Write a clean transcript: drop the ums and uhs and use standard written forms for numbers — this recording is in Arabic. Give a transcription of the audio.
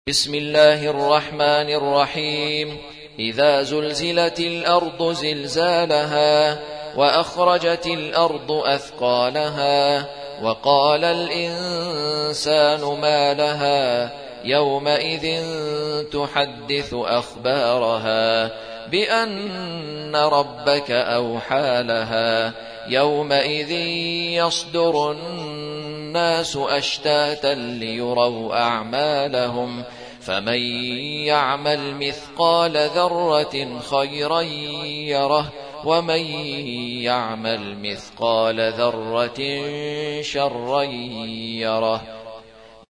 بسم الله الرحمن الرحيم. إذا زلزلت الأرض زلزالها وأخرجت الأرض أثقالها وقال الإنسان ما لها يومئذ تحدث أخبارها بأن ربك أوحى لها يومئذ يصدر الناس أشتاتا ليروا أعمالهم فمن يعمل مثقال ذرة خيرا يره ومن يعمل مثقال ذرة شرا يره.